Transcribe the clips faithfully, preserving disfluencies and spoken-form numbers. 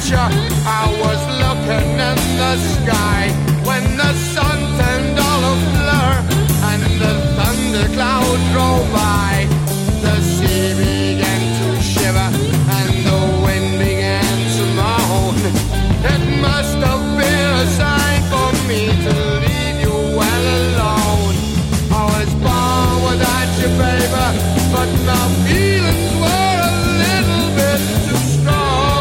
picture. I was looking in the sky when the sun turned all a blur and the thundercloud drove by. The sea began to shiver and the wind began to moan. It must have been a sign for me to leave you well alone. I was born without you, baby, but my feelings were a little bit too strong.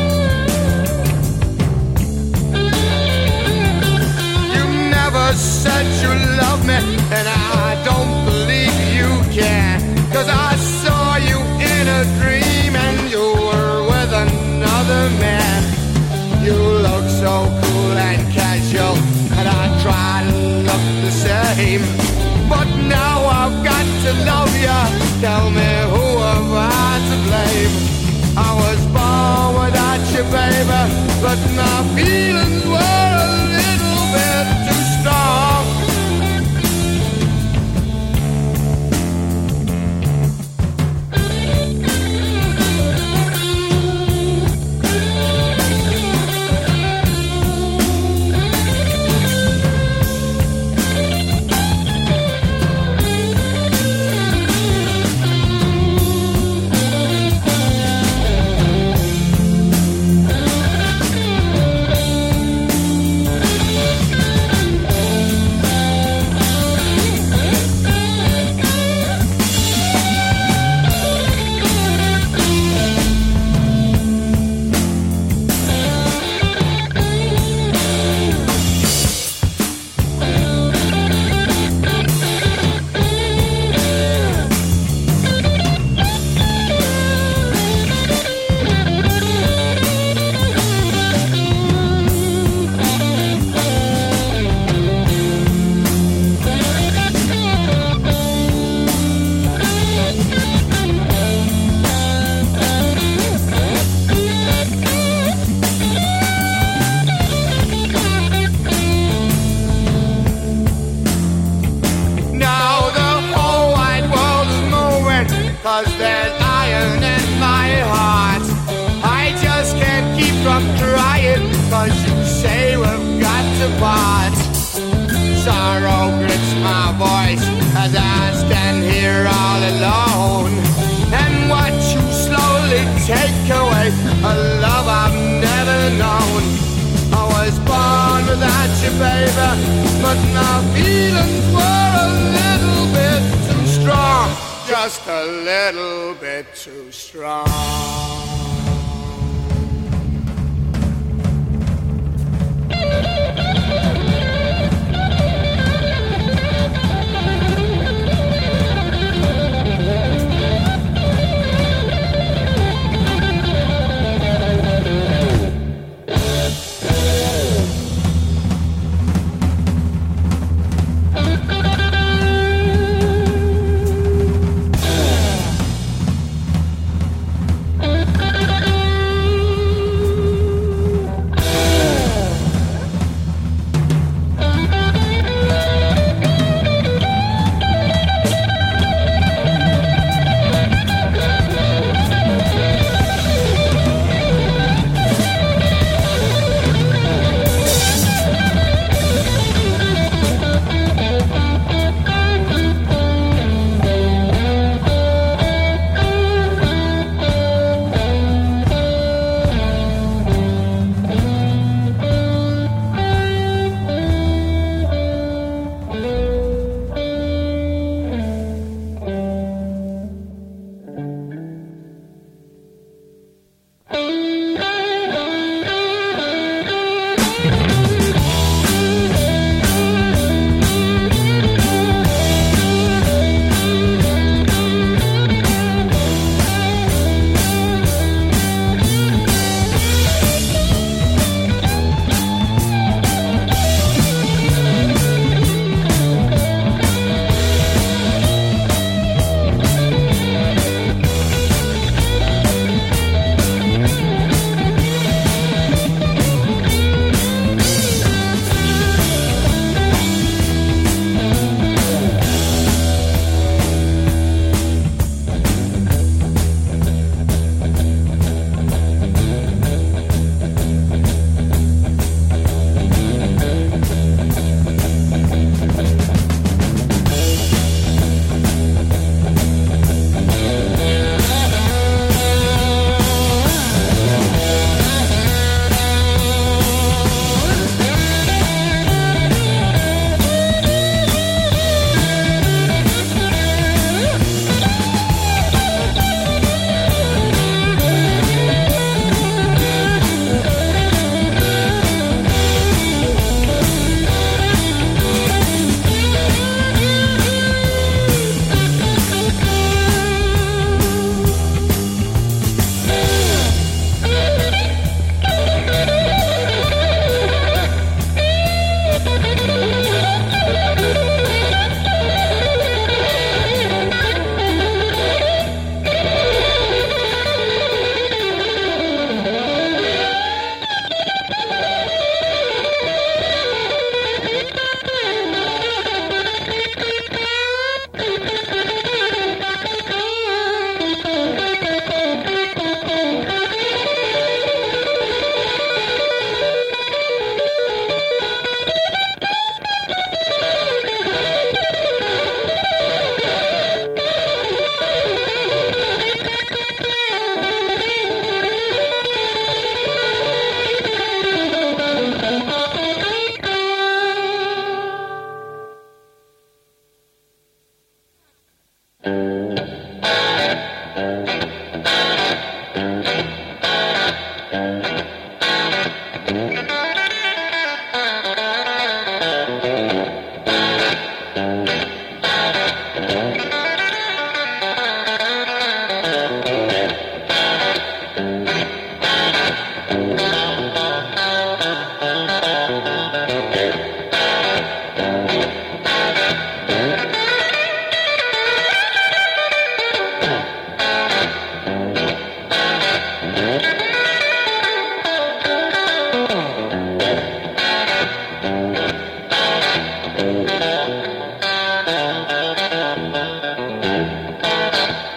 You never said you loved me, and I don't believe you can. Cause I saw you in a dream and you were with another man. You look so cool and casual, and I try to look the same. But now I've got to love you. Tell me, who am I to blame? I was born without you, baby, but my feelings were a little bit too strong. Cause there's iron in my heart. I just can't keep from crying, cause you say we've got to part. Sorrow grips my voice as I stand here all alone and watch you slowly take away a love I've never known. I was born without you, baby, but my feelings were a little bit too strong. Just a little bit too strong. Uh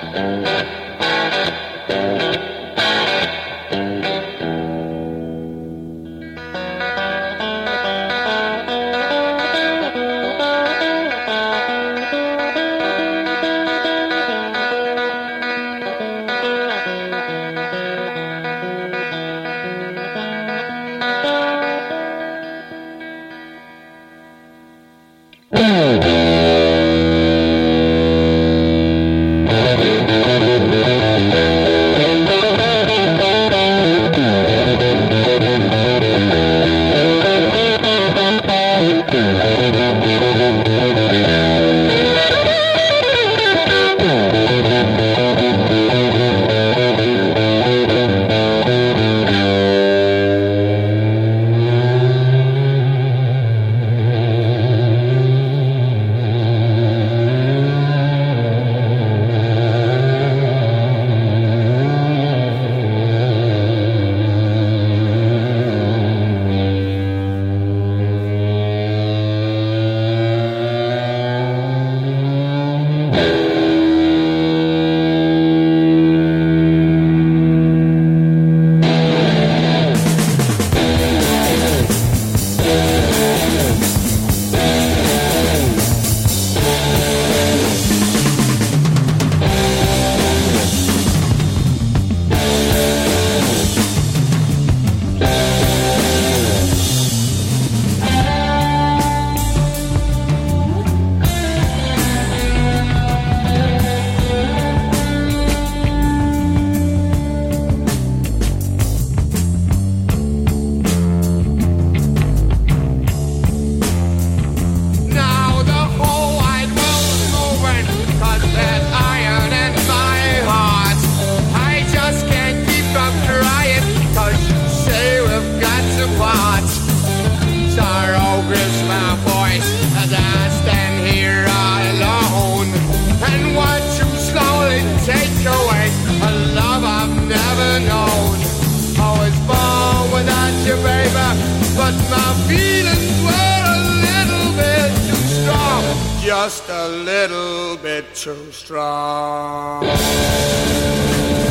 Just a little bit too strong.